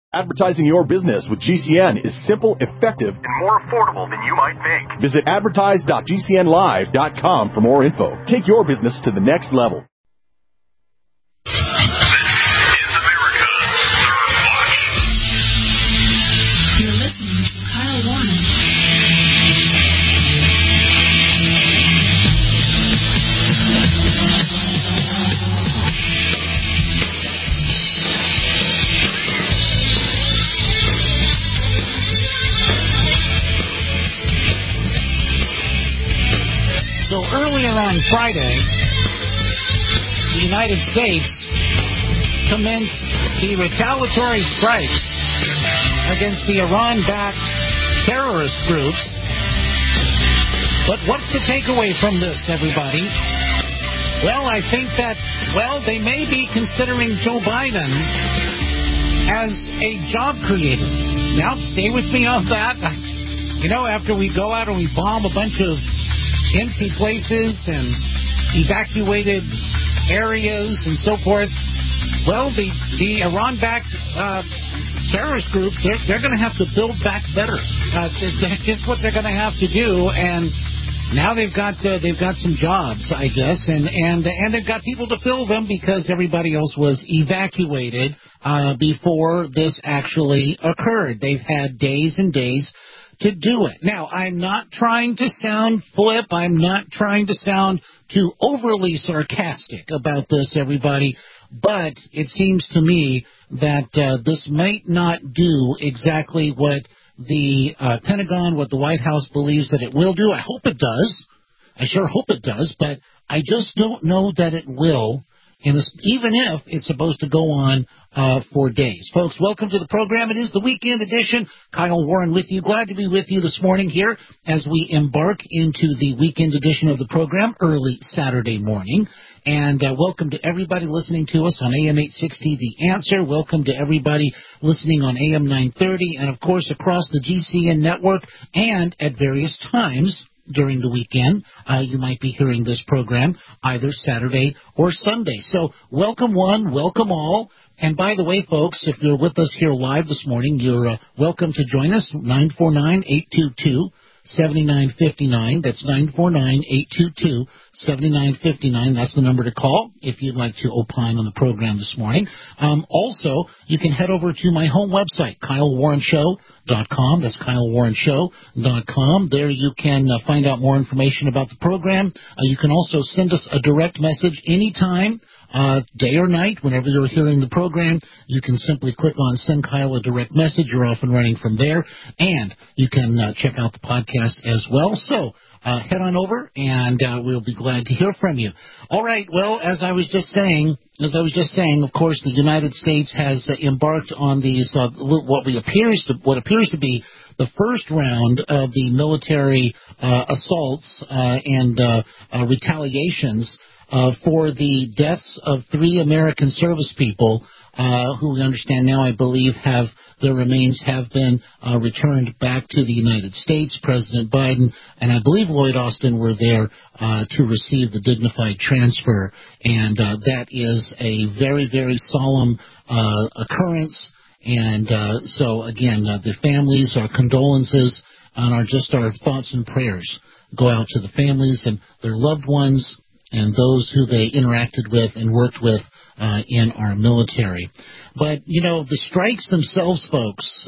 Advertising your business with GCN is simple, effective, and more affordable than you might think. Visit advertise.gcnlive.com for more info. Take your business to the next level. This is America's Third Watch. You're listening to Kyle Warren. So earlier on Friday, the United States commenced the retaliatory strikes against the Iran-backed terrorist groups. But what's the takeaway from this, everybody? Well, I think that, they may be considering Joe Biden as a job creator. Now, stay with me on that. You know, after we go out and we bomb a bunch of empty places and evacuated areas and so forth, the Iran-backed terrorist groups, they're going to have to build back better. That's just what they're going to have to do. And now they've got some jobs, I guess, and they've got people to fill them because everybody else was evacuated before this actually occurred. They've had days and days to do it. Now, I'm not trying to sound flip. I'm not trying to sound too overly sarcastic about this, everybody, but it seems to me that this might not do exactly what the Pentagon, what the White House believes that it will do. I hope it does. I sure hope it does, but I just don't know that it will, even if it's supposed to go on for days. Folks, welcome to the program. It is the weekend edition. Kyle Warren with you. Glad to be with you this morning here as we embark into the weekend edition of the program early Saturday morning. And welcome to everybody listening to us on AM 860, The Answer. Welcome to everybody listening on AM 930 and, of course, across the GCN network and at various times during the weekend. You might be hearing this program either Saturday or Sunday. So welcome one, welcome all. And by the way, folks, if you're with us here live this morning, you're welcome to join us, 949-822-7959. That's 949-822-7959. That's the number to call if you'd like to opine on the program this morning. Also, you can head over to my home website, KyleWarrenShow.com. That's KyleWarrenShow.com. There you can find out more information about the program. You can also send us a direct message anytime, day or night, whenever you're hearing the program. You can simply click on Send Kyle a Direct Message. You're off and running from there. And you can check out the podcast as well. So head on over, and we'll be glad to hear from you. All right, well, as I was just saying, of course, the United States has embarked on these, what appears to be the first round of the military assaults and retaliations for the deaths of 3 American service people who we understand now, I believe, their remains have been returned back to the United States. President Biden and I believe Lloyd Austin were there to receive the dignified transfer, and that is a very, very solemn occurrence. And so, again, the families, our condolences, and our thoughts and prayers go out to the families and their loved ones and those who they interacted with and worked with in our military. But, the strikes themselves, folks,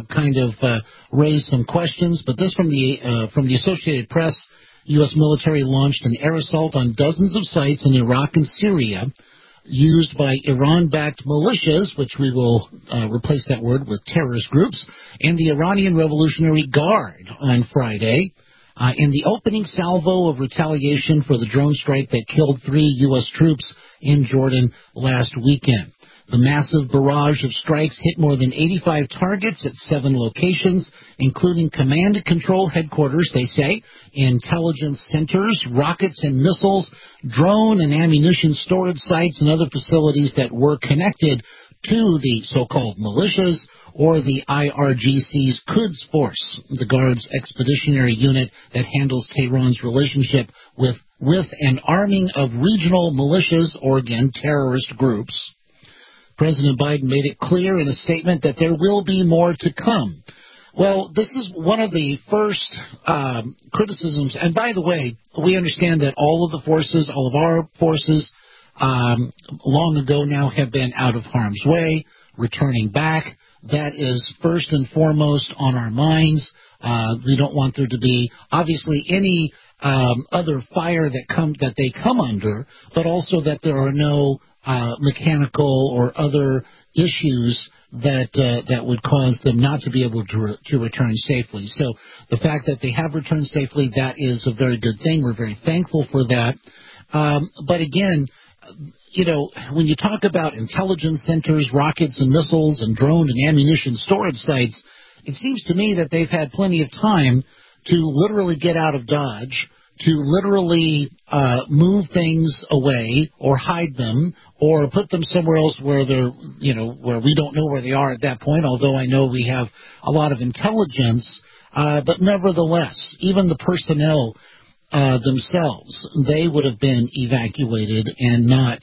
raised some questions. But this from the Associated Press, U.S. military launched an air assault on dozens of sites in Iraq and Syria used by Iran-backed militias, which we will replace that word with terrorist groups, and the Iranian Revolutionary Guard on Friday. In the opening salvo of retaliation for the drone strike that killed 3 U.S. troops in Jordan last weekend. The massive barrage of strikes hit more than 85 targets at 7 locations, including command and control headquarters, they say, intelligence centers, rockets and missiles, drone and ammunition storage sites, and other facilities that were connected to the so-called militias or the IRGC's Quds Force, the Guard's expeditionary unit that handles Tehran's relationship with an arming of regional militias or, again, terrorist groups. President Biden made it clear in a statement that there will be more to come. Well, this is one of the first criticisms. And by the way, we understand that all of our forces, long ago now have been out of harm's way, returning back. That is first and foremost on our minds. We don't want there to be, obviously, any other fire that they come under, but also that there are no mechanical or other issues that would cause them not to be able to return safely. So the fact that they have returned safely, that is a very good thing. We're very thankful for that. But again, when you talk about intelligence centers, rockets and missiles and drone and ammunition storage sites, it seems to me that they've had plenty of time to literally get out of Dodge, to literally move things away or hide them or put them somewhere else where they're, where we don't know where they are at that point, although I know we have a lot of intelligence. But nevertheless, even the personnel themselves, they would have been evacuated and not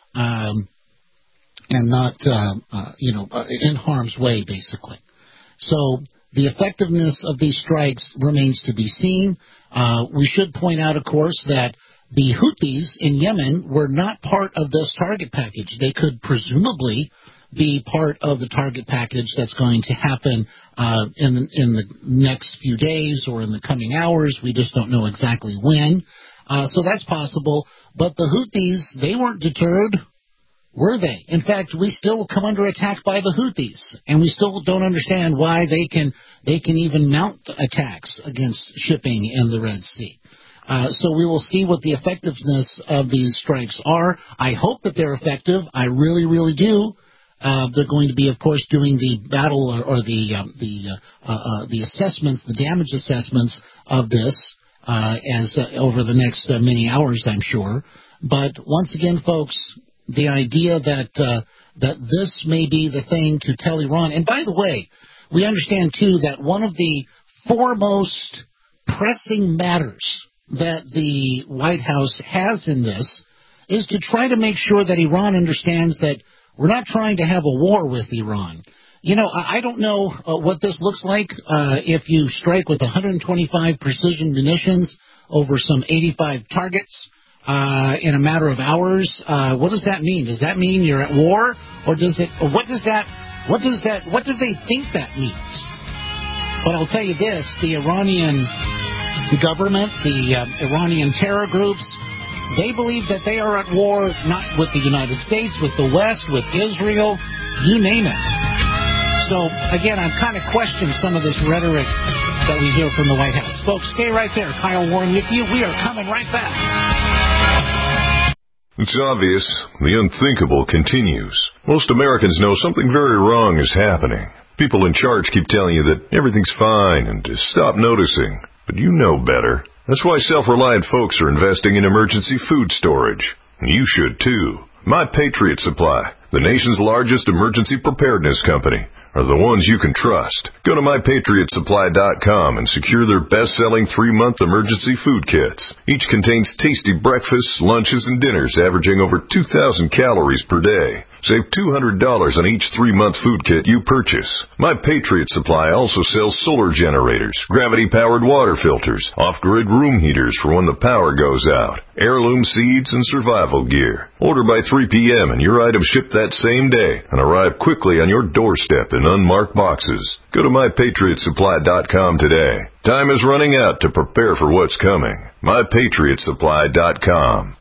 in harm's way, basically. So the effectiveness of these strikes remains to be seen. We should point out, of course, that the Houthis in Yemen were not part of this target package. They could presumably be part of the target package that's going to happen in the next few days or in the coming hours. We just don't know exactly when. So that's possible. But the Houthis, they weren't deterred, were they? In fact, we still come under attack by the Houthis, and we still don't understand why they can even mount attacks against shipping in the Red Sea. So we will see what the effectiveness of these strikes are. I hope that they're effective. I really, really do. They're going to be, of course, doing the battle or the assessments, the damage assessments of this over the next many hours, I'm sure. But once again, folks, the idea that this may be the thing to tell Iran. And by the way, we understand, too, that one of the foremost pressing matters that the White House has in this is to try to make sure that Iran understands that we're not trying to have a war with Iran. I don't know what this looks like if you strike with 125 precision munitions over some 85 targets in a matter of hours. What does that mean? Does that mean you're at war, or does it? Or what do they think that means? But I'll tell you this: the Iranian government, the Iranian terror groups, they believe that they are at war not with the United States, with the West, with Israel, you name it. So, again, I'm kind of questioning some of this rhetoric that we hear from the White House. Folks, stay right there. Kyle Warren with you. We are coming right back. It's obvious. The unthinkable continues. Most Americans know something very wrong is happening. People in charge keep telling you that everything's fine and to stop noticing. But you know better. That's why self-reliant folks are investing in emergency food storage. And you should, too. My Patriot Supply, the nation's largest emergency preparedness company, are the ones you can trust. Go to MyPatriotSupply.com and secure their best-selling 3-month emergency food kits. Each contains tasty breakfasts, lunches, and dinners averaging over 2,000 calories per day. Save $200 on each 3-month food kit you purchase. My Patriot Supply also sells solar generators, gravity-powered water filters, off-grid room heaters for when the power goes out, heirloom seeds, and survival gear. Order by 3 p.m. and your items ship that same day and arrive quickly on your doorstep in unmarked boxes. Go to MyPatriotSupply.com today. Time is running out to prepare for what's coming. MyPatriotSupply.com.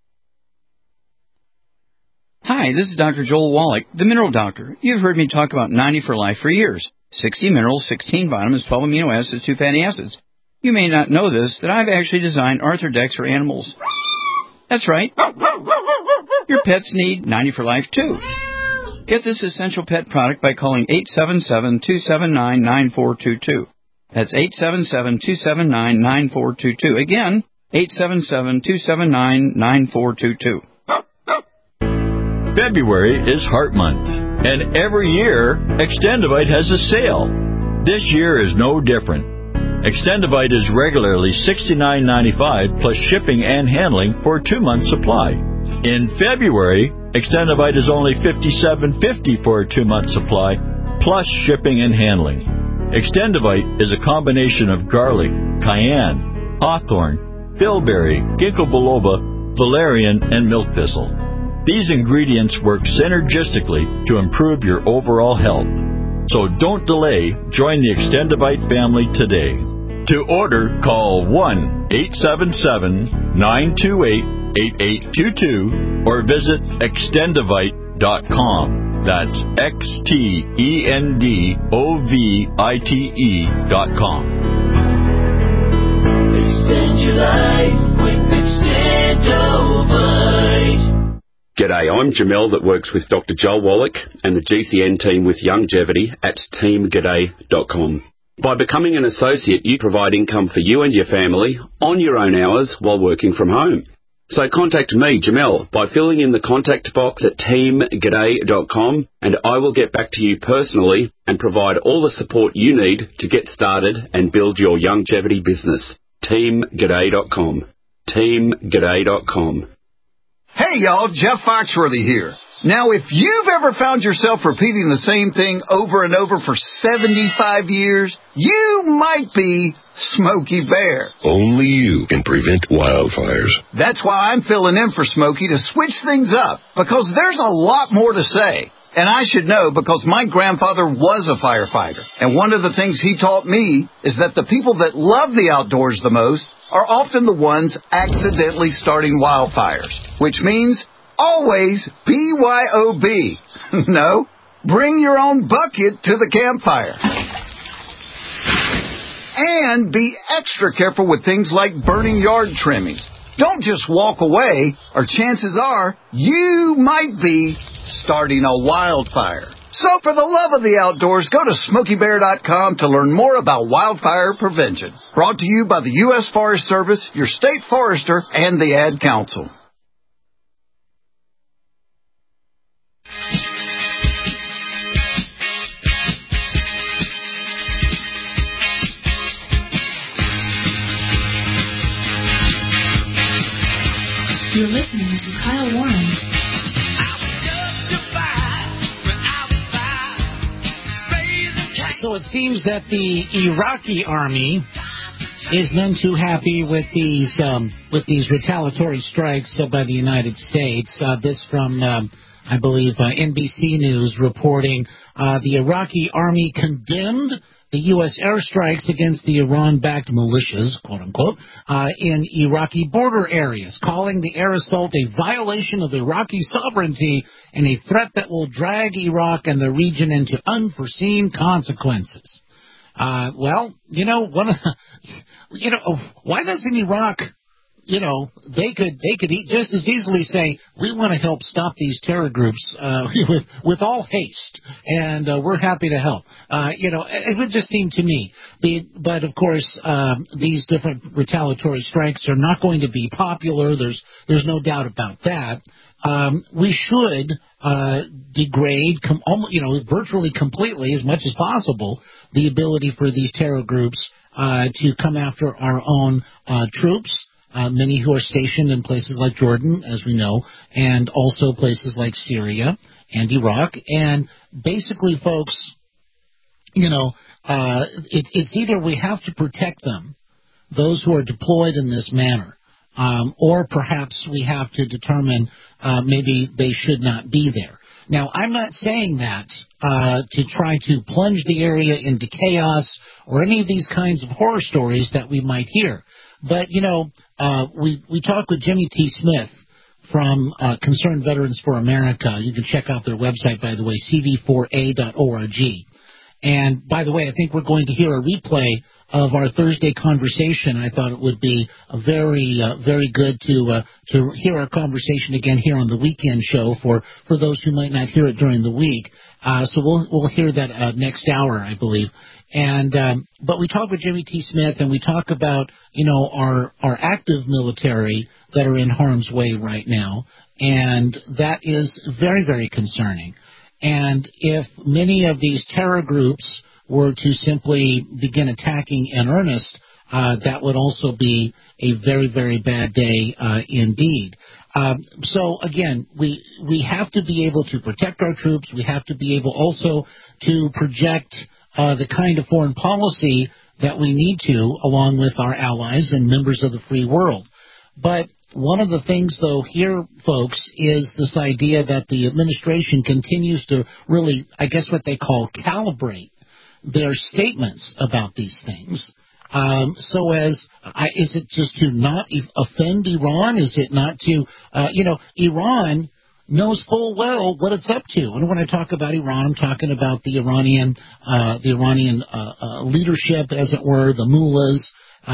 Hi, this is Dr. Joel Wallach, the Mineral Doctor. You've heard me talk about 90 for Life for years. 60 minerals, 16 vitamins, 12 amino acids, 2 fatty acids. You may not know this, that I've actually designed Arthrodex for animals. That's right. Your pets need 90 for Life, too. Get this essential pet product by calling 877-279-9422. That's 877-279-9422. Again, 877-279-9422. February is Heart Month, and every year, Extendivite has a sale. This year is no different. Extendivite is regularly $69.95 plus shipping and handling for a 2-month supply. In February, Extendivite is only $57.50 for a 2-month supply, plus shipping and handling. Extendivite is a combination of garlic, cayenne, hawthorn, bilberry, ginkgo biloba, valerian, and milk thistle. These ingredients work synergistically to improve your overall health. So don't delay. Join the Extendivite family today. To order, call 1-877-928-8822 or visit extendivite.com. That's XTENDOVITE.com. Extend your life with Extendovite. G'day, I'm Jamel that works with Dr. Joel Wallach and the GCN team with Longevity at teamg'day.com. By becoming an associate, you provide income for you and your family on your own hours while working from home. So contact me, Jamel, by filling in the contact box at teamg'day.com, and I will get back to you personally and provide all the support you need to get started and build your longevity business. teamg'day.com. teamg'day.com. Hey y'all, Jeff Foxworthy here. Now, if you've ever found yourself repeating the same thing over and over for 75 years, you might be Smokey Bear. Only you can prevent wildfires. That's why I'm filling in for Smokey to switch things up, because there's a lot more to say. And I should know because my grandfather was a firefighter. And one of the things he taught me is that the people that love the outdoors the most are often the ones accidentally starting wildfires, which means always BYOB. No, bring your own bucket to the campfire. And be extra careful with things like burning yard trimmings. Don't just walk away, or chances are you might be starting a wildfire. So for the love of the outdoors, go to SmokeyBear.com to learn more about wildfire prevention. Brought to you by the U.S. Forest Service, your state forester, and the Ad Council. You're listening to Kyle Warren. So it seems that the Iraqi army is none too happy with these retaliatory strikes by the United States. This from, I believe, NBC News reporting the Iraqi army condemned the U.S. airstrikes against the Iran-backed militias, quote-unquote, in Iraqi border areas, calling the air assault a violation of Iraqi sovereignty and a threat that will drag Iraq and the region into unforeseen consequences. Well, why doesn't Iraq, they could just as easily say, we want to help stop these terror groups with all haste, and we're happy to help. It would just seem to me. But of course, these different retaliatory strikes are not going to be popular. There's no doubt about that. We should degrade, virtually completely, as much as possible, the ability for these terror groups to come after our own troops. Many who are stationed in places like Jordan, as we know, and also places like Syria and Iraq. And basically, folks, it's either we have to protect them, those who are deployed in this manner, or perhaps we have to determine maybe they should not be there. Now, I'm not saying that to try to plunge the area into chaos or any of these kinds of horror stories that we might hear. But, we talked with Jimmy T. Smith from Concerned Veterans for America. You can check out their website, by the way, cv4a.org. And, by the way, I think we're going to hear a replay of our Thursday conversation. I thought it would be very good to hear our conversation again here on the weekend show for those who might not hear it during the week. So we'll hear that next hour, I believe. And but we talk with Jimmy T. Smith, and we talk about our active military that are in harm's way right now, and that is very, very concerning. And if many of these terror groups were to simply begin attacking in earnest, that would also be a very, very bad day indeed. So again, we have to be able to protect our troops. We have to be able also to project the kind of foreign policy that we need to, along with our allies and members of the free world. But one of the things, though, here, folks, is this idea that the administration continues to really, I guess what they call calibrate their statements about these things. So as, is it just to not offend Iran? Is it not to, Iran knows full well what it's up to. And when I talk about Iran, I'm talking about the Iranian leadership, as it were, the mullahs,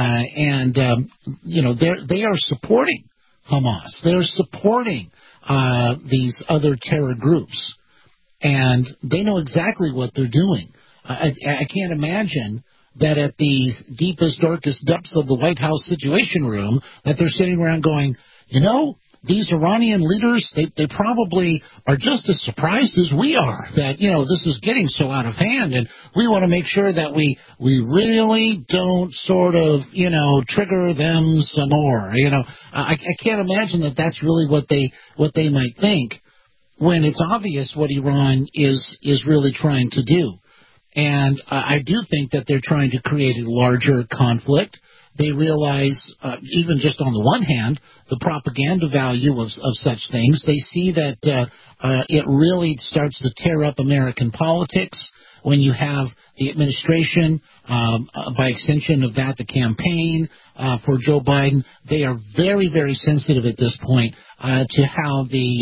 they are supporting Hamas. They're supporting these other terror groups, and they know exactly what they're doing. I can't imagine that at the deepest, darkest depths of the White House Situation Room that they're sitting around going, these Iranian leaders, they probably are just as surprised as we are that, this is getting so out of hand, and we want to make sure that we really don't sort of, trigger them some more. I can't imagine that that's really what they might think, when it's obvious what Iran is really trying to do. And I do think that they're trying to create a larger conflict. They realize, even just on the one hand, the propaganda value of such things. They see that it really starts to tear up American politics when you have the administration, by extension of that, the campaign for Joe Biden. They are very, very sensitive at this point to how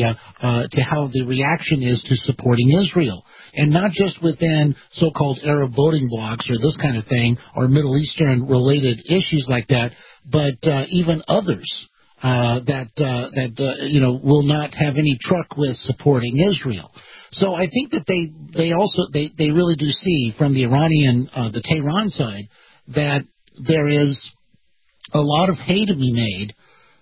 the reaction is to supporting Israel. And not just within so-called Arab voting blocs or this kind of thing, or Middle Eastern-related issues like that, but even others that will not have any truck with supporting Israel. So I think that they really do see from the the Tehran side, that there is a lot of hay to be made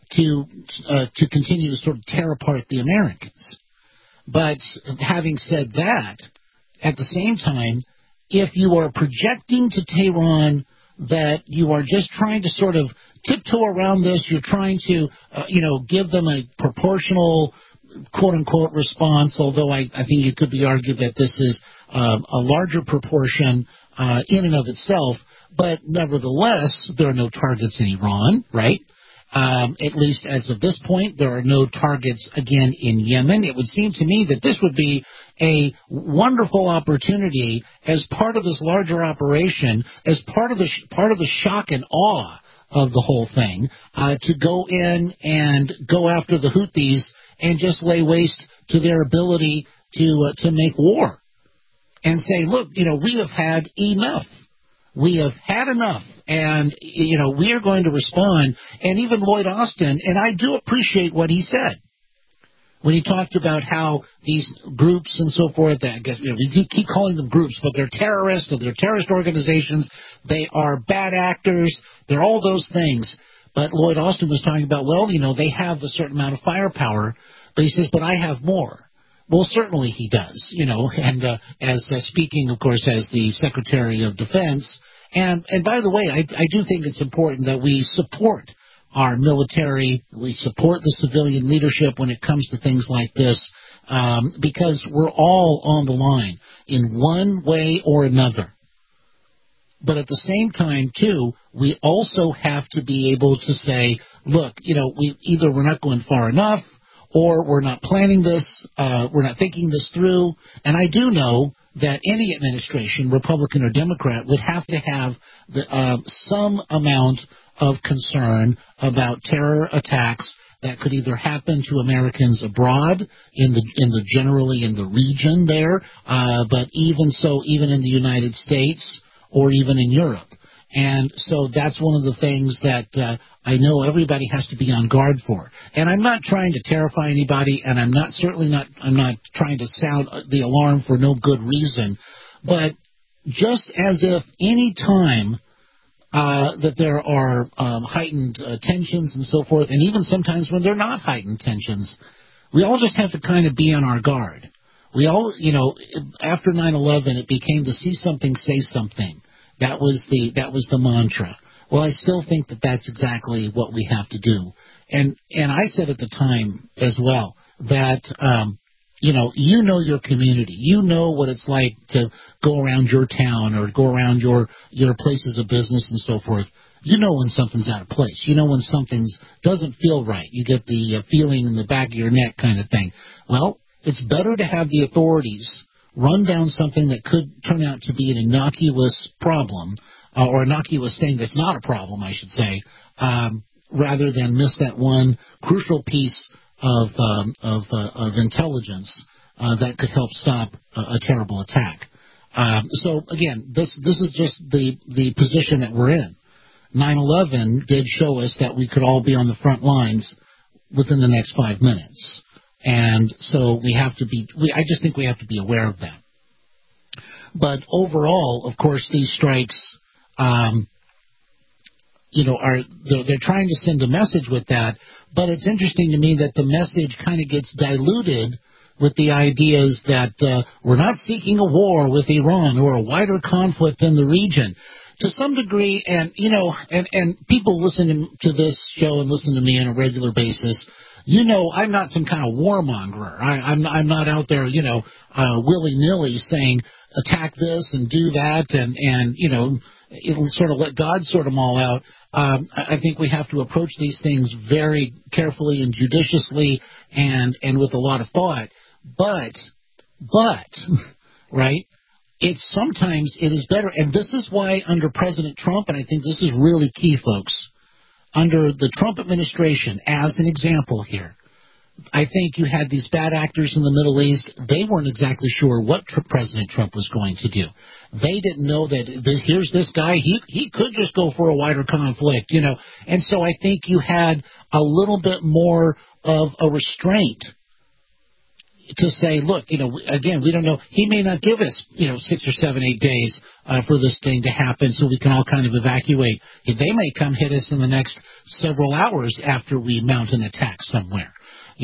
to continue to sort of tear apart the Americans. But having said that, at the same time, if you are projecting to Tehran that you are just trying to sort of tiptoe around this, you're trying to, give them a proportional, quote-unquote, response, although I think it could be argued that this is a larger proportion in and of itself, but nevertheless, there are no targets in Iran, right? At least as of this point, there are no targets, again, in Yemen. It would seem to me that this would be a wonderful opportunity as part of this larger operation, as part of the shock and awe of the whole thing, to go in and go after the Houthis and just lay waste to their ability to make war and say, look, we have had enough. We have had enough, and, we are going to respond. And even Lloyd Austin, and I do appreciate what he said when he talked about how these groups and so forth, I guess, we keep calling them groups, but they're terrorists, they're terrorist organizations, they are bad actors, they're all those things. But Lloyd Austin was talking about, they have a certain amount of firepower, but he says, but I have more. Well, certainly he does, and as speaking, of course, as the Secretary of Defense. And by the way, I do think it's important that we support our military, we support the civilian leadership when it comes to things like this, because we're all on the line in one way or another. But at the same time, too, we also have to be able to say, look, we're not going far enough, or we're not planning this, we're not thinking this through. And I do know that any administration, Republican or Democrat, would have to have some amount of concern about terror attacks that could either happen to Americans abroad, generally in the region there, but even in the United States or even in Europe. And so that's one of the things that I know everybody has to be on guard for. And I'm not trying to terrify anybody, and I'm not trying to sound the alarm for no good reason. But just as if any time that there are heightened tensions and so forth, and even sometimes when they're not heightened tensions, we all just have to kind of be on our guard. We all, after 9/11, it became to see something, say something. That was the mantra. Well, I still think that that's exactly what we have to do. And I said at the time as well that, you know your community. You know what it's like to go around your town or go around your places of business and so forth. You know when something's out of place. You know when something doesn't feel right. You get the feeling in the back of your neck kind of thing. Well, it's better to have the authorities run down something that could turn out to be an innocuous problem, or innocuous thing that's not a problem, I should say, rather than miss that one crucial piece of intelligence that could help stop a terrible attack. So again, this is just the position that we're in. 9/11 did show us that we could all be on the front lines within the next 5 minutes. And so I just think we have to be aware of that. But overall, of course, these strikes, they're trying to send a message with that. But it's interesting to me that the message kind of gets diluted with the ideas that we're not seeking a war with Iran or a wider conflict in the region. To some degree, and people listen to this show and listen to me on a regular basis. I'm not some kind of warmonger. I'm not out there, willy-nilly saying attack this and do that and it'll sort of let God sort them all out. I think we have to approach these things very carefully and judiciously and with a lot of thought. But, right? Sometimes it is better, and this is why under President Trump, and I think this is really key, folks, under the Trump administration, as an example here, I think you had these bad actors in the Middle East. They weren't exactly sure what President Trump was going to do. They didn't know that here's this guy, he could just go for a wider conflict, And so I think you had a little bit more of a restraint to say, look, again, we don't know. He may not give us, 6 or 7, 8 days for this thing to happen so we can all kind of evacuate. They may come hit us in the next several hours after we mount an attack somewhere,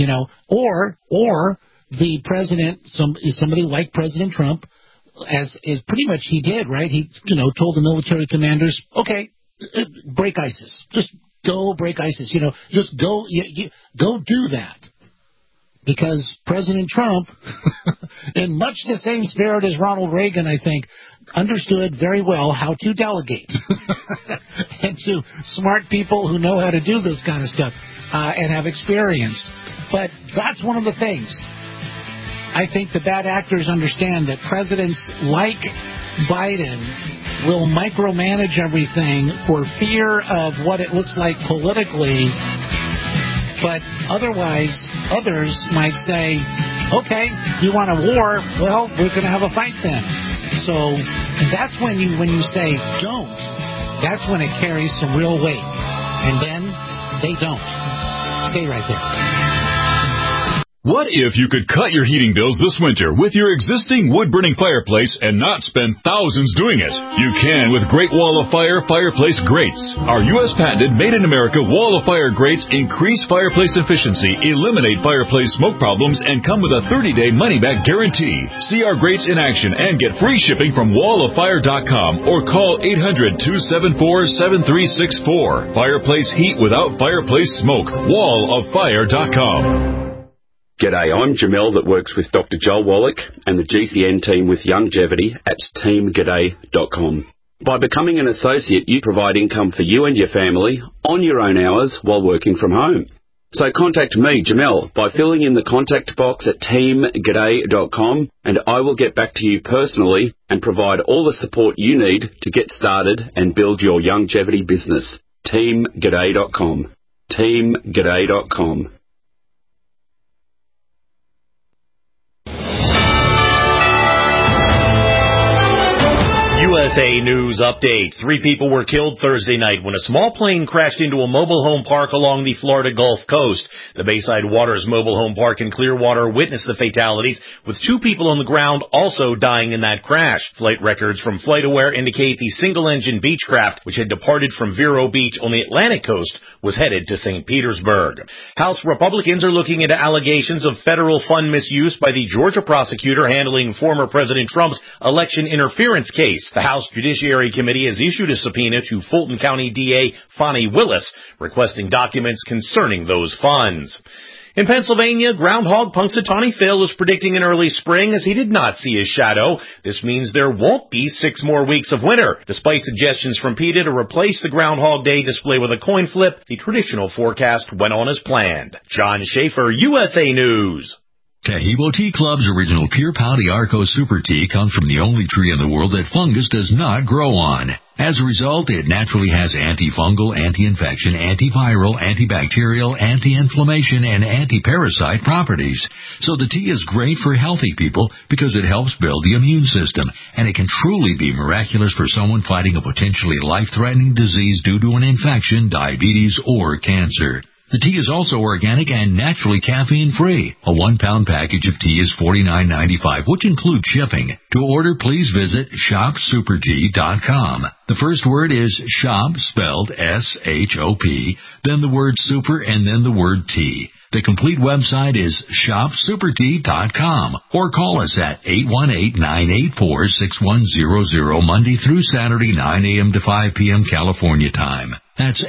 or the president, somebody like President Trump, as is pretty much he did, right? He, told the military commanders, okay, break ISIS. Just go break ISIS. Just go do that. Because President Trump, in much the same spirit as Ronald Reagan, I think, understood very well how to delegate and to smart people who know how to do this kind of stuff and have experience. But that's one of the things. I think the bad actors understand that presidents like Biden will micromanage everything for fear of what it looks like politically. But otherwise, others might say, okay, you want a war? Well, we're going to have a fight then. So that's when you say don't. That's when it carries some real weight. And then they don't. Stay right there. What if you could cut your heating bills this winter with your existing wood-burning fireplace and not spend thousands doing it? You can with Great Wall of Fire fireplace grates. Our U.S. patented made-in-America Wall of Fire grates increase fireplace efficiency, eliminate fireplace smoke problems, and come with a 30-day money-back guarantee. See our grates in action and get free shipping from walloffire.com or call 800-274-7364. Fireplace heat without fireplace smoke. walloffire.com. G'day, I'm Jamel that works with Dr. Joel Wallach and the GCN team with Longevity at teamg'day.com. By becoming an associate, you provide income for you and your family on your own hours while working from home. So contact me, Jamel, by filling in the contact box at teamg'day.com and I will get back to you personally and provide all the support you need to get started and build your longevity business. teamg'day.com. teamg'day.com. USA News Update. 3 people were killed Thursday night when a small plane crashed into a mobile home park along the Florida Gulf Coast. The Bayside Waters Mobile Home Park in Clearwater witnessed the fatalities, with 2 people on the ground also dying in that crash. Flight records from FlightAware indicate the single-engine Beechcraft, which had departed from Vero Beach on the Atlantic coast, was headed to St. Petersburg. House Republicans are looking into allegations of federal fund misuse by the Georgia prosecutor handling former President Trump's election interference case. The House House Judiciary Committee has issued a subpoena to Fulton County DA Fonnie Willis, requesting documents concerning those funds. In Pennsylvania, groundhog Punxsutawney Phil is predicting an early spring as he did not see his shadow. This means there won't be 6 more weeks of winter. Despite suggestions from PETA to replace the Groundhog Day display with a coin flip, the traditional forecast went on as planned. John Schaefer, USA News. Taheebo Tea Club's original Pure Pau D'Arco Super Tea comes from the only tree in the world that fungus does not grow on. As a result, it naturally has antifungal, anti-infection, antiviral, antibacterial, anti-inflammation, and anti-parasite properties. So the tea is great for healthy people because it helps build the immune system, and it can truly be miraculous for someone fighting a potentially life-threatening disease due to an infection, diabetes, or cancer. The tea is also organic and naturally caffeine-free. A 1-pound package of tea is $49.95, which includes shipping. To order, please visit shopsupertea.com. The first word is shop, spelled S-H-O-P, then the word super, and then the word tea. The complete website is shopsupertea.com, or call us at 818-984-6100 Monday through Saturday, 9 a.m. to 5 p.m. California time. That's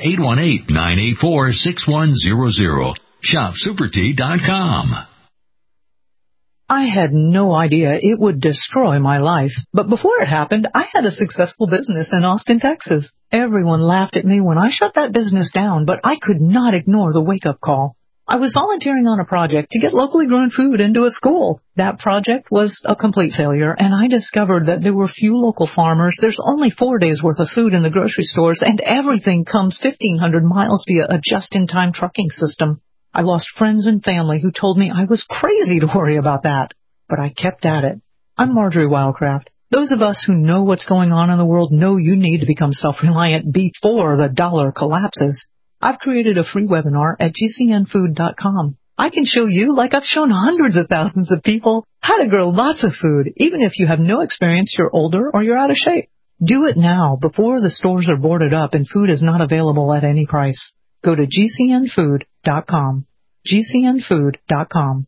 818-984-6100. Shopsupertea.com. I had no idea it would destroy my life, but before it happened, I had a successful business in Austin, Texas. Everyone laughed at me when I shut that business down, but I could not ignore the wake-up call. I was volunteering on a project to get locally grown food into a school. That project was a complete failure, and I discovered that there were few local farmers. There's only 4 days' worth of food in the grocery stores, and everything comes 1,500 miles via a just-in-time trucking system. I lost friends and family who told me I was crazy to worry about that, but I kept at it. I'm Marjorie Wildcraft. Those of us who know what's going on in the world know you need to become self-reliant before the dollar collapses. I've created a free webinar at gcnfood.com. I can show you, like I've shown hundreds of thousands of people, how to grow lots of food, even if you have no experience, you're older, or you're out of shape. Do it now before the stores are boarded up and food is not available at any price. Go to gcnfood.com. gcnfood.com.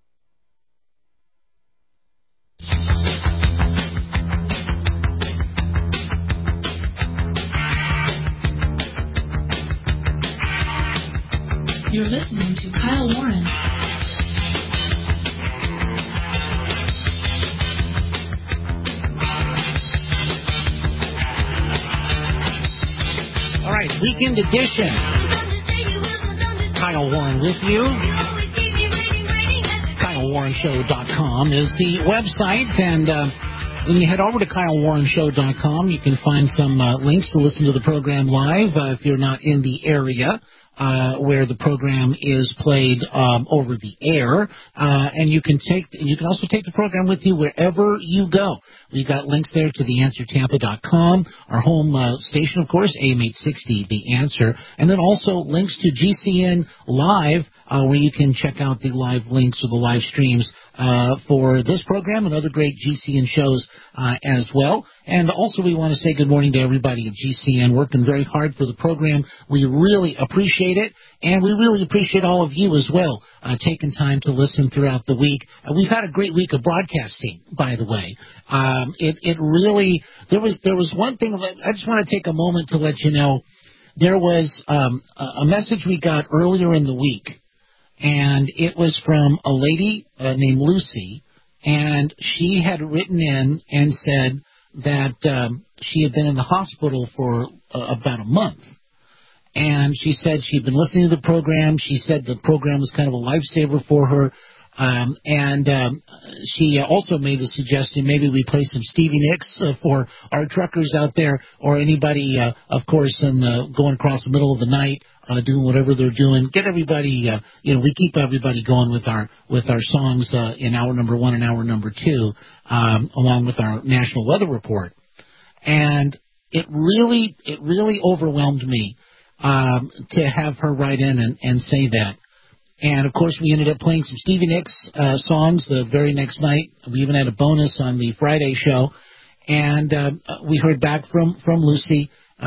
You're listening to Kyle Warren. All right, Weekend Edition. Kyle Warren with you. KyleWarrenShow.com is the website, and when you head over to KyleWarrenShow.com, you can find some links to listen to the program live if you're not in the area where the program is played over the air, and you can also take the program with you wherever you go. We've got links there to theanswertampa.com, our home station, of course, AM 860, The Answer, and then also links to GCN Live, where you can check out the live links or the live streams for this program and other great GCN shows as well. And also we want to say good morning to everybody at GCN, working very hard for the program. We really appreciate it, and we really appreciate all of you as well, taking time to listen throughout the week. We've had a great week of broadcasting, by the way. It really, there was one thing, I just want to take a moment to let you know, there was a message we got earlier in the week, and it was from a lady named Lucy, and she had written in and said that she had been in the hospital for about a month. And she said she'd been listening to the program. She said the program was kind of a lifesaver for her. And she also made a suggestion, maybe we play some Stevie Nicks for our truckers out there, or anybody, of course, going across the middle of the night, doing whatever they're doing. Get everybody, we keep everybody going with our songs in hour number 1 and hour number 2, along with our national weather report. And it really overwhelmed me to have her write in and say that. And, of course, we ended up playing some Stevie Nicks songs the very next night. We even had a bonus on the Friday show. And we heard back from Lucy.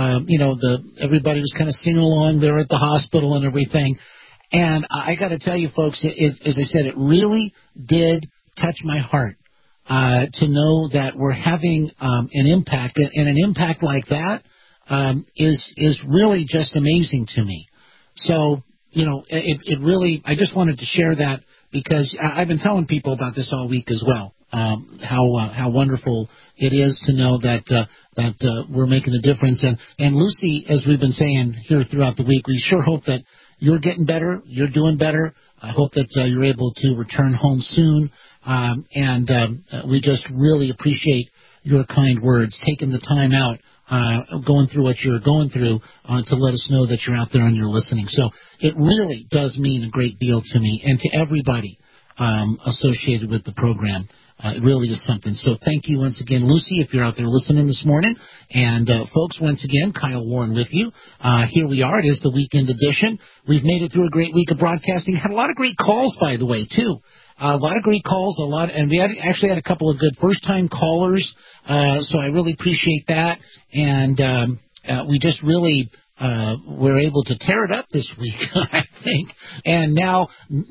Everybody was kind of singing along there at the hospital and everything. And I got to tell you, folks, as I said, it really did touch my heart to know that we're having an impact, and an impact like that is really just amazing to me. So, it really, I just wanted to share that because I've been telling people about this all week as well, how wonderful it is to know that we're making a difference. And Lucy, as we've been saying here throughout the week, we sure hope that you're getting better, you're doing better. I hope that you're able to return home soon. And we just really appreciate your kind words, taking the time out, going through what you're going through to let us know that you're out there and you're listening. So it really does mean a great deal to me and to everybody associated with the program. It really is something. So thank you once again, Lucy, if you're out there listening this morning. And, folks, once again, Kyle Warren with you. Here we are. It is the weekend edition. We've made it through a great week of broadcasting. Had a lot of great calls, by the way, too. A lot of great calls, and we actually had a couple of good first-time callers, so I really appreciate that. And we just really were able to tear it up this week, I think. And now,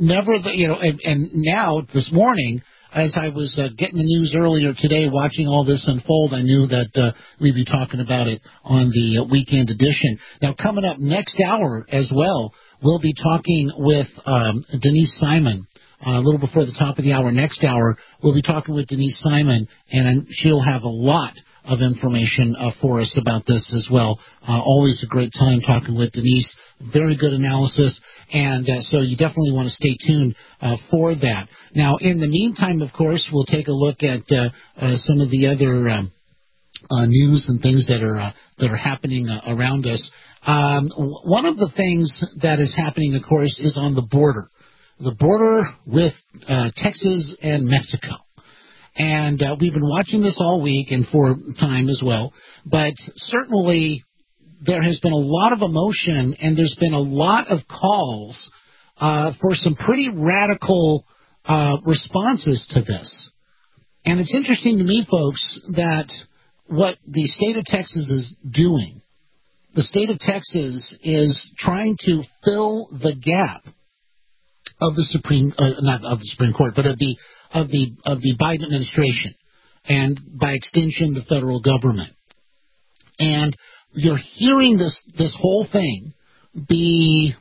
and now this morning, as I was getting the news earlier today, watching all this unfold, I knew that we'd be talking about it on the weekend edition. Now, coming up next hour as well, we'll be talking with Denise Simon. A little before the top of the hour, next hour, we'll be talking with Denise Simon, and she'll have a lot of information for us about this as well. Always a great time talking with Denise. Very good analysis, and so you definitely want to stay tuned for that. Now, in the meantime, of course, we'll take a look at some of the other news and things that are happening around us. One of the things that is happening, of course, is on the border. The border with Texas and Mexico. And we've been watching this all week and for time as well. But certainly there has been a lot of emotion and there's been a lot of calls for some pretty radical responses to this. And it's interesting to me, folks, that what the state of Texas is doing, the state of Texas is trying to fill the gap of the not of the Supreme Court, but of the Biden administration, and by extension, the federal government. And you're hearing this whole thing be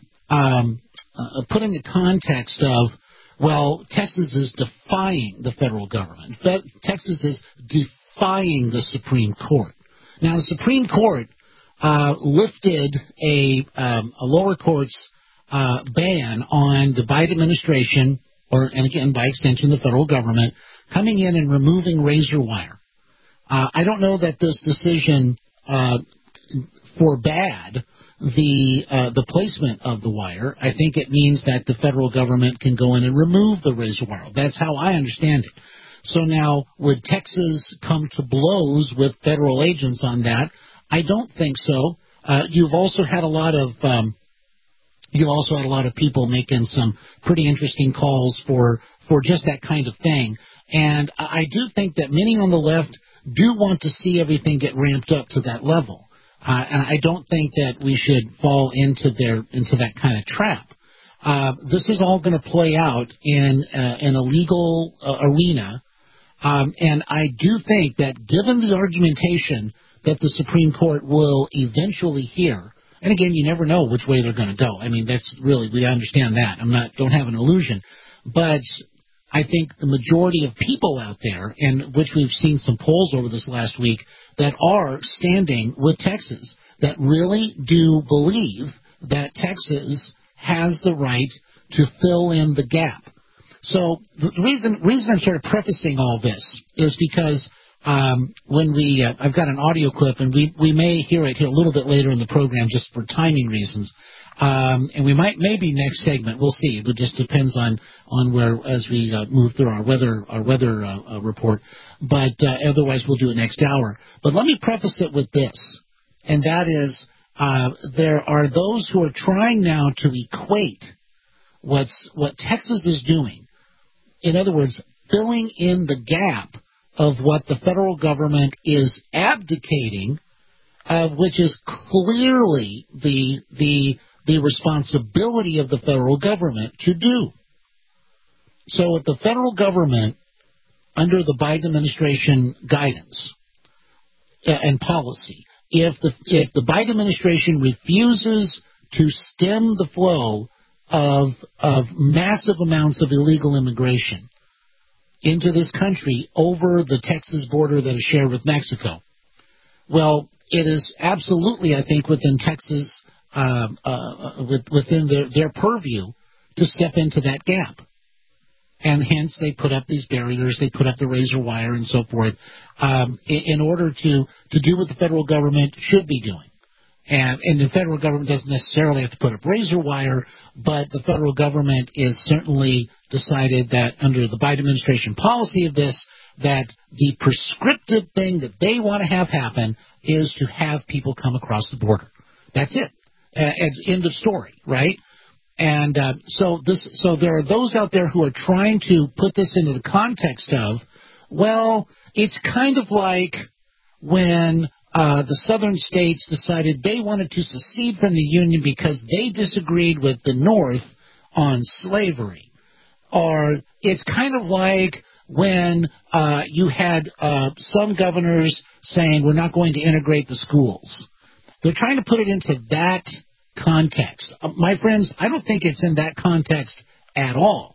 put in the context of, well, Texas is defying the federal government. Texas is defying the Supreme Court. Now, the Supreme Court lifted a lower court's ban on the Biden administration, and again, by extension, the federal government, coming in and removing razor wire. I don't know that this decision forbade the placement of the wire. I think it means that the federal government can go in and remove the razor wire. That's how I understand it. So now, would Texas come to blows with federal agents on that? I don't think so. You've also had a lot of people making some pretty interesting calls for just that kind of thing. And I do think that many on the left do want to see everything get ramped up to that level. And I don't think that we should fall into that kind of trap. This is all going to play out in a legal arena. And I do think that given the argumentation that the Supreme Court will eventually hear, and again, you never know which way they're going to go. I mean, that's really, we understand that. Don't have an illusion. But I think the majority of people out there, and which we've seen some polls over this last week, that are standing with Texas, that really do believe that Texas has the right to fill in the gap. So the reason I'm sort of prefacing all this is because when I've got an audio clip, and we may hear it here a little bit later in the program just for timing reasons. And we maybe next segment, we'll see. It just depends on where, as we move through our weather report. But otherwise, we'll do it next hour. But let me preface it with this, and that is there are those who are trying now to equate what Texas is doing. In other words, filling in the gap of what the federal government is abdicating, which is clearly the responsibility of the federal government to do. So if the federal government under the Biden administration guidance and policy, if the Biden administration refuses to stem the flow of massive amounts of illegal immigration into this country over the Texas border that is shared with Mexico, well, it is absolutely, I think, within Texas, within their purview to step into that gap. And hence they put up these barriers, they put up the razor wire and so forth, in order to do what the federal government should be doing. And the federal government doesn't necessarily have to put up razor wire, but the federal government is certainly decided that under the Biden administration policy of this, that the prescriptive thing that they want to have happen is to have people come across the border. That's it. End of story, right? And so there are those out there who are trying to put this into the context of, well, it's kind of like when the southern states decided they wanted to secede from the Union because they disagreed with the North on slavery. Or it's kind of like when you had some governors saying we're not going to integrate the schools. They're trying to put it into that context. My friends, I don't think it's in that context at all.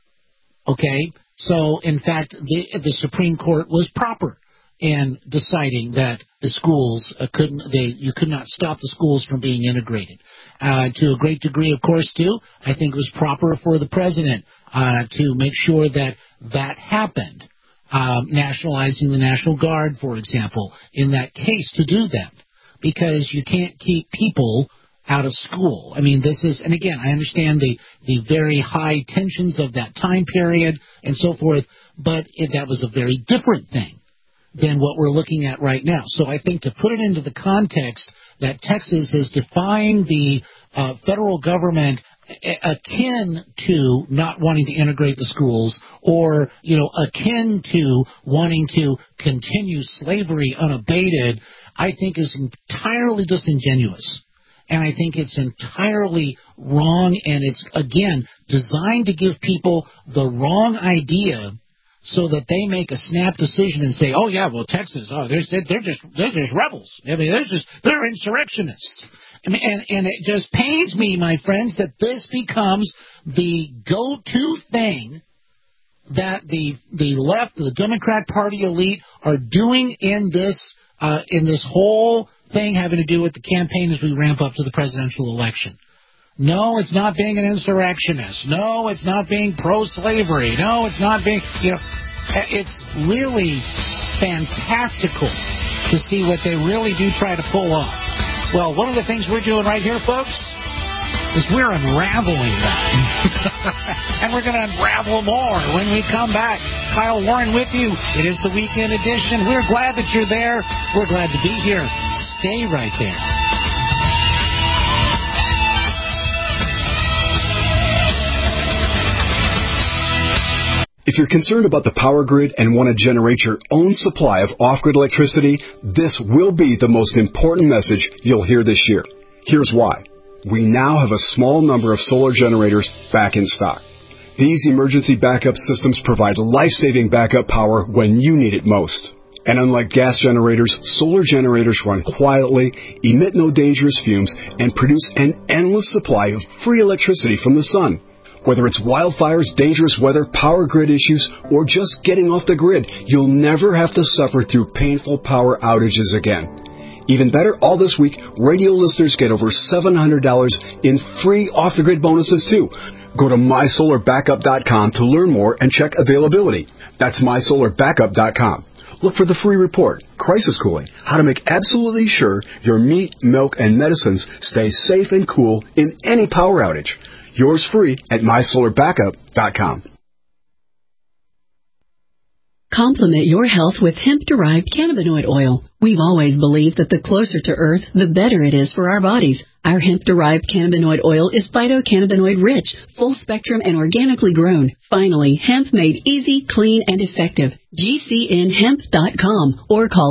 Okay? So, in fact, the Supreme Court was proper in deciding that the schools you could not stop the schools from being integrated. To a great degree, of course, too, I think it was proper for the president to make sure that happened. Nationalizing the National Guard, for example, in that case to do that. Because you can't keep people out of school. I mean, this is, and again, I understand the very high tensions of that time period and so forth, but that was a very different thing than what we're looking at right now. So I think to put it into the context that Texas is defying the federal government akin to not wanting to integrate the schools, or, akin to wanting to continue slavery unabated, I think is entirely disingenuous. And I think it's entirely wrong, and it's, again, designed to give people the wrong idea so that they make a snap decision and say, oh, yeah, well, Texas, they're just rebels. I mean, they're insurrectionists. And it just pains me, my friends, that this becomes the go-to thing that the left, the Democrat Party elite are doing in this whole thing having to do with the campaign as we ramp up to the presidential election. No, it's not being an insurrectionist. No, it's not being pro-slavery. No, it's not being, it's really fantastical to see what they really do try to pull off. Well, one of the things we're doing right here, folks, is we're unraveling that. And we're going to unravel more when we come back. Kyle Warren with you. It is the weekend edition. We're glad that you're there. We're glad to be here. Stay right there. If you're concerned about the power grid and want to generate your own supply of off-grid electricity, this will be the most important message you'll hear this year. Here's why. We now have a small number of solar generators back in stock. These emergency backup systems provide life-saving backup power when you need it most. And unlike gas generators, solar generators run quietly, emit no dangerous fumes, and produce an endless supply of free electricity from the sun. Whether it's wildfires, dangerous weather, power grid issues, or just getting off the grid, you'll never have to suffer through painful power outages again. Even better, all this week, radio listeners get over $700 in free off-the-grid bonuses, too. Go to mysolarbackup.com to learn more and check availability. That's mysolarbackup.com. Look for the free report, Crisis Cooling, how to make absolutely sure your meat, milk, and medicines stay safe and cool in any power outage. Yours free at mysolarbackup.com. Complement your health with hemp-derived cannabinoid oil. We've always believed that the closer to Earth, the better it is for our bodies. Our hemp-derived cannabinoid oil is phytocannabinoid-rich, full-spectrum, and organically grown. Finally, hemp made easy, clean, and effective. GCNhemp.com or call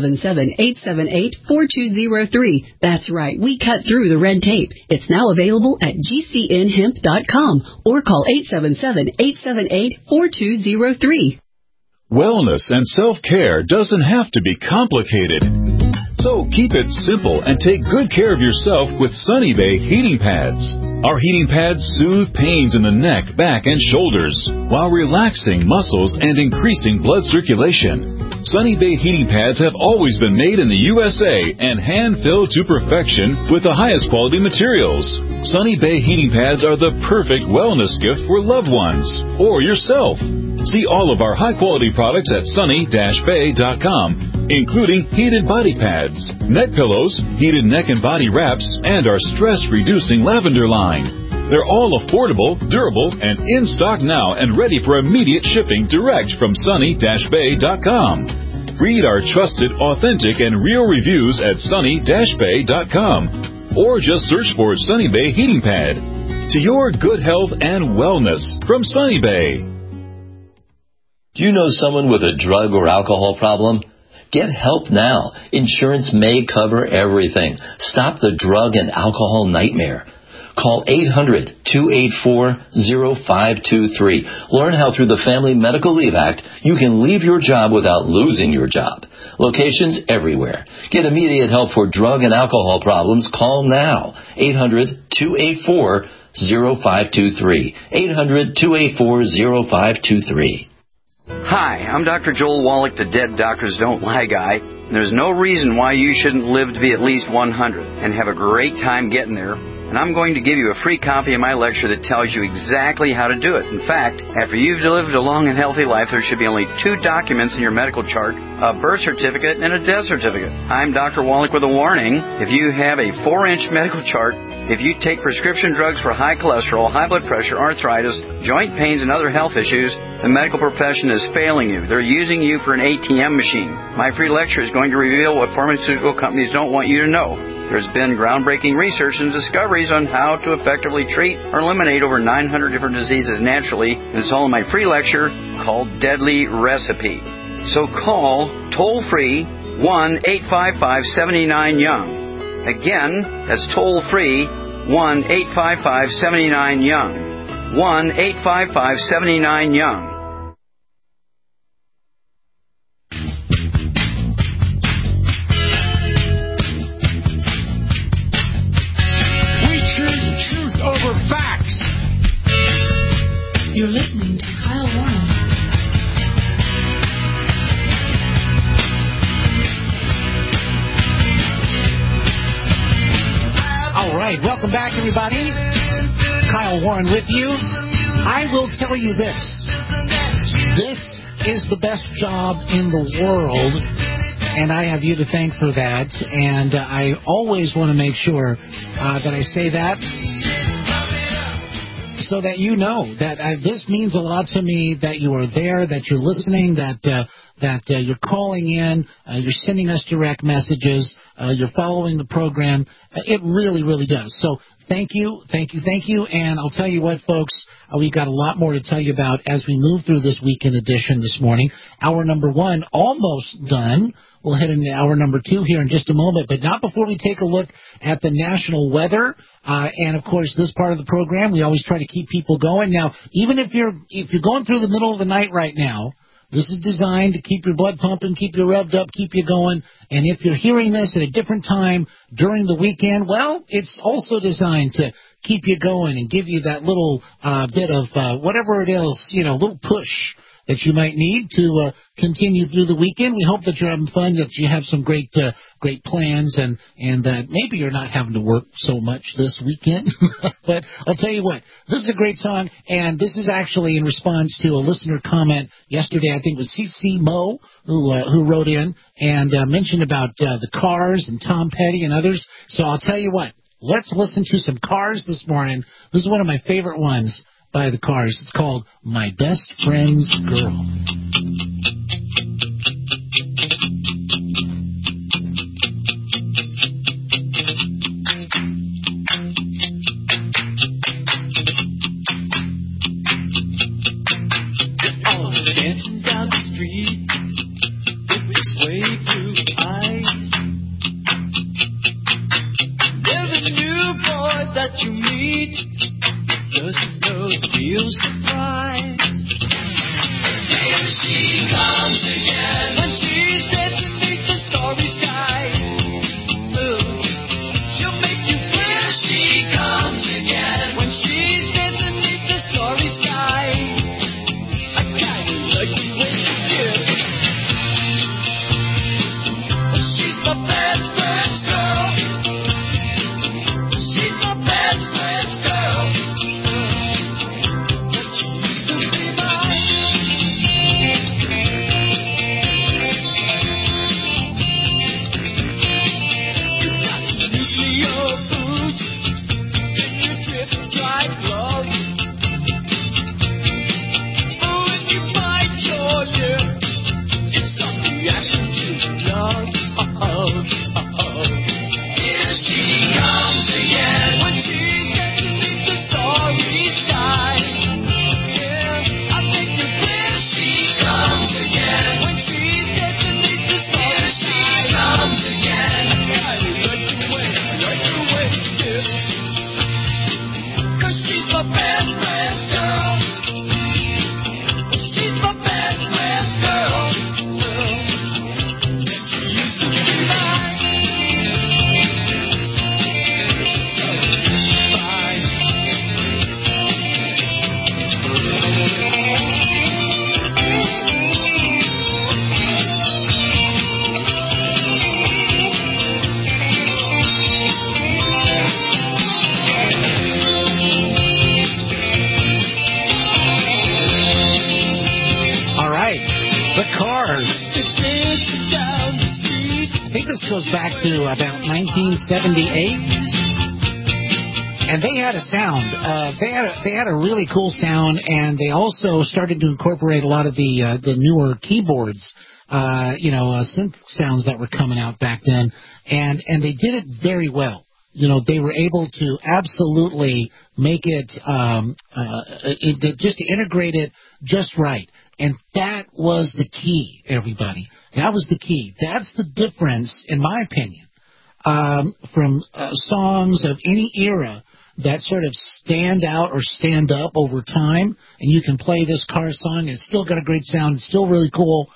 877-878-4203. That's right, we cut through the red tape. It's now available at GCNhemp.com or call 877-878-4203. Wellness and self-care doesn't have to be complicated. So keep it simple and take good care of yourself with Sunny Bay heating pads. Our heating pads soothe pains in the neck, back, and shoulders while relaxing muscles and increasing blood circulation. Sunny Bay heating pads have always been made in the USA and hand-filled to perfection with the highest quality materials. Sunny Bay heating pads are the perfect wellness gift for loved ones or yourself. See all of our high-quality products at sunny-bay.com, including heated body pads, neck pillows, heated neck and body wraps, and our stress-reducing lavender line. They're all affordable, durable, and in stock now and ready for immediate shipping direct from sunny-bay.com. Read our trusted, authentic, and real reviews at sunny-bay.com or just search for Sunny Bay Heating Pad. To your good health and wellness from Sunny Bay. Do you know someone with a drug or alcohol problem? Get help now. Insurance may cover everything. Stop the drug and alcohol nightmare. Call 800-284-0523. Learn how through the Family Medical Leave Act you can leave your job without losing your job. Locations everywhere. Get immediate help for drug and alcohol problems. Call now. 800-284-0523. 800-284-0523. Hi, I'm Dr. Joel Wallach, the Dead Doctors Don't Lie guy. There's no reason why you shouldn't live to be at least 100 and have a great time getting there. And I'm going to give you a free copy of my lecture that tells you exactly how to do it. In fact, after you've lived a long and healthy life, there should be only 2 documents in your medical chart, a birth certificate and a death certificate. I'm Dr. Wallach with a warning. If you have a 4-inch medical chart, if you take prescription drugs for high cholesterol, high blood pressure, arthritis, joint pains, and other health issues, the medical profession is failing you. They're using you for an ATM machine. My free lecture is going to reveal what pharmaceutical companies don't want you to know. There's been groundbreaking research and discoveries on how to effectively treat or eliminate over 900 different diseases naturally, and it's all in my free lecture called Deadly Recipe. So call toll-free 1-855-79-YOUNG. Again, that's toll-free 1-855-79-YOUNG. 1-855-79-YOUNG. Over facts. You're listening to Kyle Warren. All right, welcome back, everybody. Kyle Warren with you. I will tell you this. This is the best job in the world, and I have you to thank for that. And I always want to make sure that I say that, so that you know that this means a lot to me, that you are there, that you're listening, that you're calling in, you're sending us direct messages, you're following the program. It really, really does. So thank you. And I'll tell you what, folks, we've got a lot more to tell you about as we move through this weekend edition this morning. Hour number 1 almost done. We'll head into hour number 2 here in just a moment, but not before we take a look at the national weather. And, of course, this part of the program, we always try to keep people going. Now, even if you're going through the middle of the night right now, this is designed to keep your blood pumping, keep you revved up, keep you going. And if you're hearing this at a different time during the weekend, well, it's also designed to keep you going and give you that little bit of whatever it is, little push that you might need to continue through the weekend. We hope that you're having fun, that you have some great plans, and that maybe you're not having to work so much this weekend. But I'll tell you what, this is a great song, and this is actually in response to a listener comment yesterday. I think it was CC Mo who wrote in and mentioned about the Cars and Tom Petty and others. So I'll tell you what, let's listen to some Cars this morning. This is one of my favorite ones by the Cars. It's called My Best Friend's Girl. Dancing down the street with your suede blue eyes. Every new boy that you meet just no real surprise. Here she comes. back to about 1978. And they had a sound. They had a really cool sound, and they also started to incorporate a lot of the newer keyboards, synth sounds that were coming out back then, and they did it very well. They were able to absolutely make it, just to integrate it just right. And that was the key, everybody. That was the key. That's the difference, in my opinion, from songs of any era that sort of stand out or stand up over time, and you can play this car song, and it's still got a great sound, it's still really cool,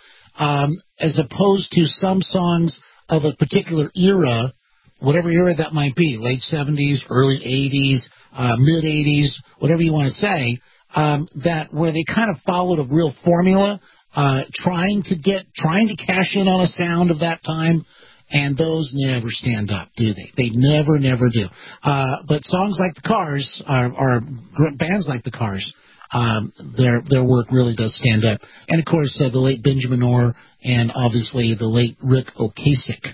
as opposed to some songs of a particular era, whatever era that might be, late 70s, early 80s, mid 80s, whatever you want to say, that where they kind of followed a real formula, trying to cash in on a sound of that time, and those never stand up, do they? They never do. But songs like the Cars, or bands like the Cars, their work really does stand up. And of course, the late Benjamin Orr and obviously the late Rick Ocasek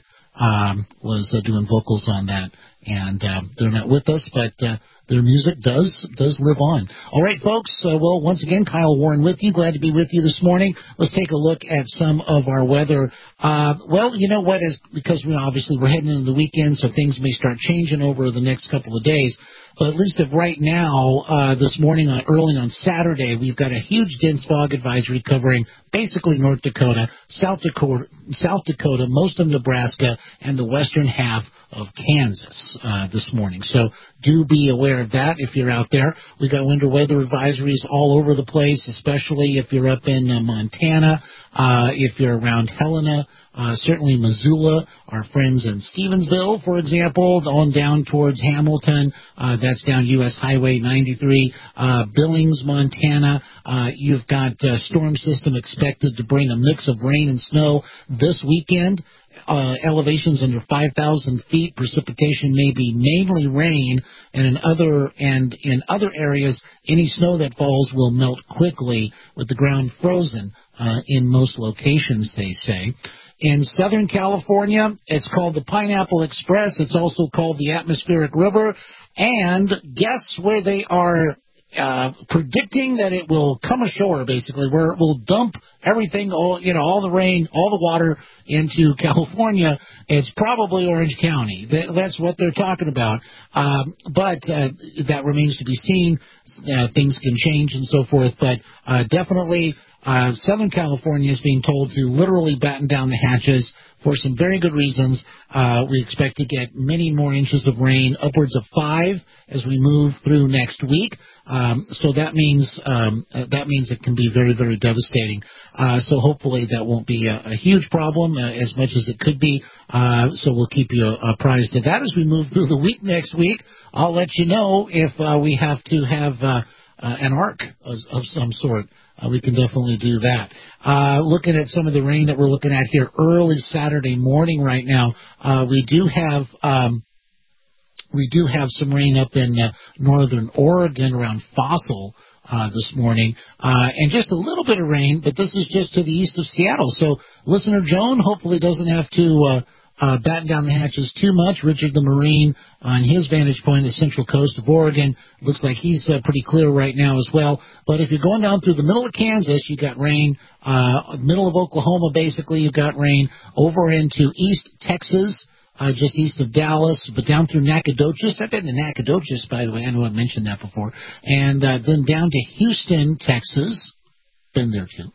was doing vocals on that. And they're not with us, but their music does live on. All right, folks. Well, once again, Kyle Warren with you. Glad to be with you this morning. Let's take a look at some of our weather. Well, you know what? Because obviously we're heading into the weekend, so things may start changing over the next couple of days. But at least of right now, this morning, early on Saturday, we've got a huge dense fog advisory covering basically North Dakota, South Dakota, most of Nebraska, and the western half of Kansas this morning. So do be aware of that if you're out there. We got winter weather advisories all over the place, especially if you're up in Montana, if you're around Helena, certainly Missoula, our friends in Stevensville, for example, on down towards Hamilton, that's down U.S. Highway 93, Billings, Montana. You've got a storm system expected to bring a mix of rain and snow this weekend. Elevations under 5,000 feet. Precipitation may be mainly rain, and in other areas, any snow that falls will melt quickly with the ground frozen in most locations, they say. In Southern California, it's called the Pineapple Express. It's also called the Atmospheric River. And guess where they are predicting that it will come ashore, basically, where it will dump everything, all the rain, all the water into California. It's probably Orange County. That's what they're talking about. But that remains to be seen. Things can change and so forth. But definitely Southern California is being told to literally batten down the hatches for some very good reasons. We expect to get many more inches of rain, upwards of 5, as we move through next week. So that means it can be very, very devastating. So hopefully that won't be a huge problem as much as it could be. So we'll keep you apprised of that as we move through the week next week. I'll let you know if we have to have an arc of some sort. We can definitely do that. Looking at some of the rain that we're looking at here early Saturday morning right now, we do have some rain up in northern Oregon around Fossil this morning, and just a little bit of rain, but this is just to the east of Seattle. So listener Joan hopefully doesn't have to batten down the hatches too much. Richard the Marine on his vantage point, the central coast of Oregon, looks like he's pretty clear right now as well. But if you're going down through the middle of Kansas, you got rain. Middle of Oklahoma, basically, you got rain. Over into East Texas, just east of Dallas, but down through Nacogdoches. I've been to Nacogdoches, by the way. I know I've mentioned that before. And then down to Houston, Texas. Been there too.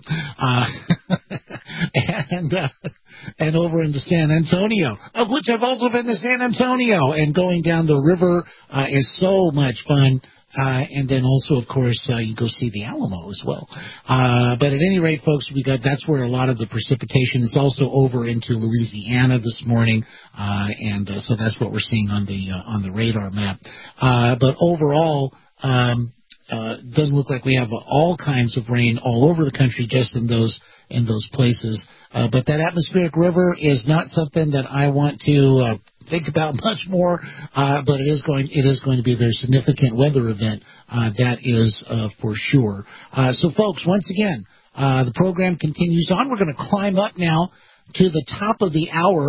And over into San Antonio, of which I've also been to San Antonio, and going down the river is so much fun. And then also, of course, you go see the Alamo as well. But at any rate, folks, that's where a lot of the precipitation is. Also over into Louisiana this morning, and so that's what we're seeing on the radar map. But overall, it doesn't look like we have all kinds of rain all over the country, just in those places. But that atmospheric river is not something that I want to think about much more. But it is going to be a very significant weather event. That is for sure. So, folks, once again, the program continues on. We're going to climb up now to the top of the hour.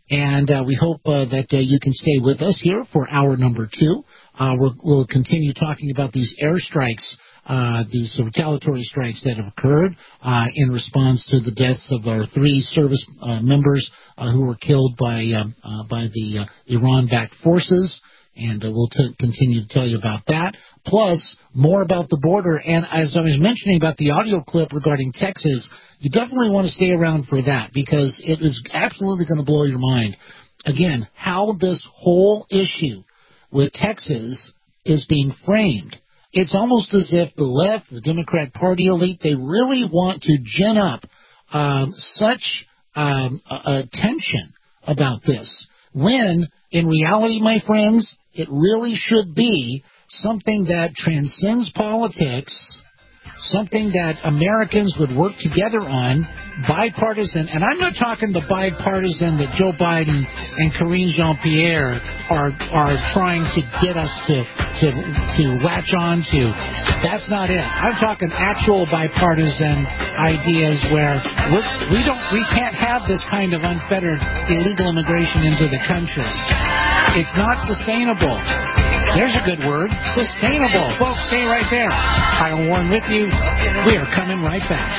And we hope that you can stay with us here for hour number 2. We'll continue talking about these airstrikes, these retaliatory strikes that have occurred in response to the deaths of our 3 service members who were killed by the Iran-backed forces. And we'll continue to tell you about that. Plus, more about the border. And as I was mentioning about the audio clip regarding Texas, you definitely want to stay around for that because it is absolutely going to blow your mind. Again, how this whole issue with Texas is being framed. It's almost as if the left, the Democrat Party elite, they really want to gin up such tension about this, when in reality, my friends, it really should be something that transcends politics, something that Americans would work together on, bipartisan. And I'm not talking the bipartisan that Joe Biden and Karine Jean-Pierre are trying to get us to latch on to. That's not it. I'm talking actual bipartisan ideas where we can't have this kind of unfettered illegal immigration into the country. It's not sustainable. There's a good word. Sustainable. Folks, stay right there. Kyle Warren with you. We are coming right back.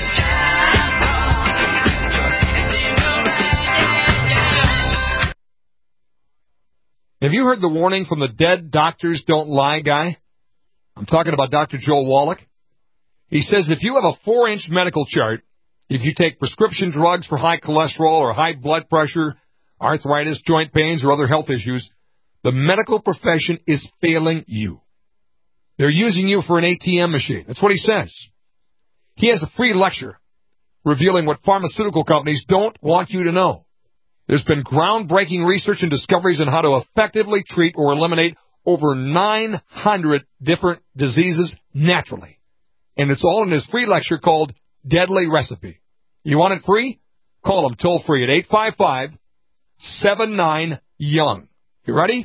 Have you heard the warning from the dead doctors don't lie guy? I'm talking about Dr. Joel Wallach. He says if you have a 4-inch medical chart, if you take prescription drugs for high cholesterol or high blood pressure, arthritis, joint pains, or other health issues, the medical profession is failing you. They're using you for an ATM machine. That's what he says. He has a free lecture revealing what pharmaceutical companies don't want you to know. There's been groundbreaking research and discoveries on how to effectively treat or eliminate over 900 different diseases naturally. And it's all in his free lecture called Deadly Recipe. You want it free? Call him toll free at 855-79-YOUNG. You ready?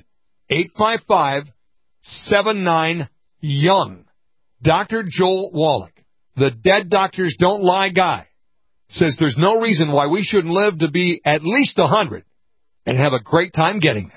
855-79-YOUNG. Dr. Joel Wallach, the dead doctors don't lie guy, says there's no reason why we shouldn't live to be at least 100 and have a great time getting there.